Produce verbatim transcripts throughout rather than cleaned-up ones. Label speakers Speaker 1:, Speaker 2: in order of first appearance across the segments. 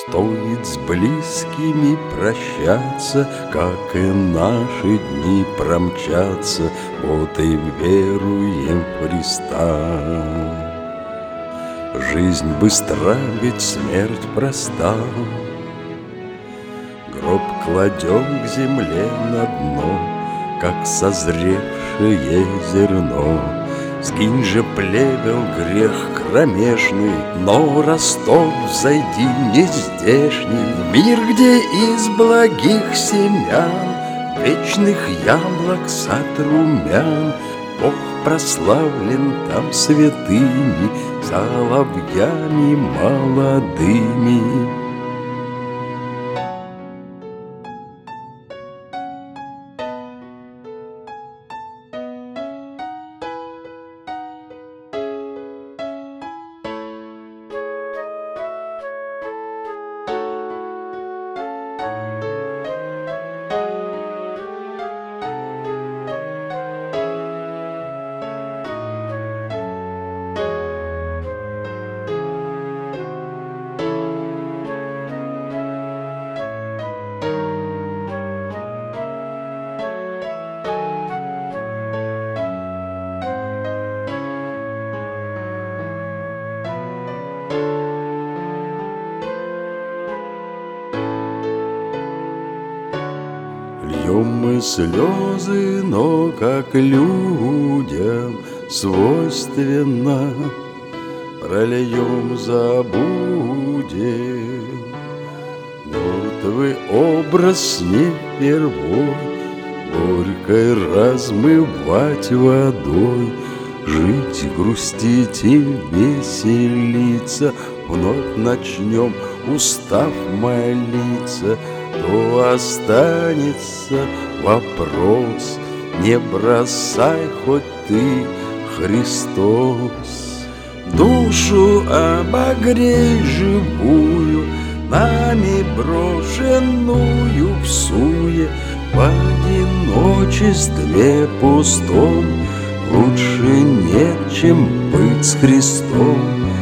Speaker 1: Стоит с близкими прощаться, как и наши дни промчатся, вот и веруем в Христа. Жизнь быстра, ведь смерть проста. Гроб кладем к земле на дно, как созревшее зерно. Скинь же плевел грех кромешный, но росток взойди нездешний, в мир, где из благих семян вечных яблок сад румян. Бог прославлен там святыми, соловьями молодыми. Льем мы слезы, но как людям свойственно, прольем, забудем. Мертвый образ не впервой горькой размывать водой, жить, грустить и веселиться. Вновь начнем, устав молиться, то останется вопрос: не бросай хоть ты, Христос. Душу обогрей живую, нами брошенную в суе, в одиночестве пустом. Лучше нет, чем быть с Христом.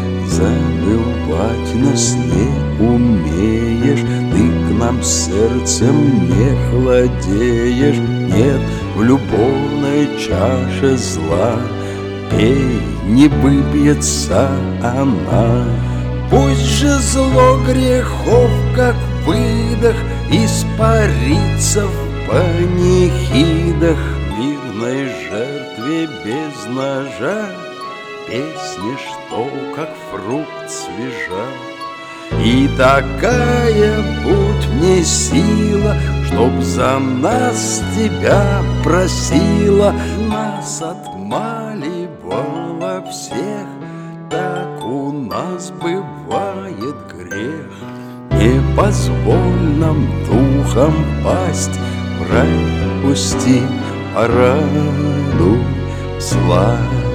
Speaker 1: Забывать нас не умеешь, ты к нам сердцем не хладеешь. Нет в любовной чаше зла, пей, не выбьется она. Пусть же зло грехов, как выдох, испарится в панихидах. Мирной жертве без ножа, песни, что как фрукт свежа. И такая будь мне сила, чтоб за нас тебя просила. Нас отмаливала всех, так у нас бывает грех. Не позволь нам духом пасть, в рай пусти, порадуй, славь.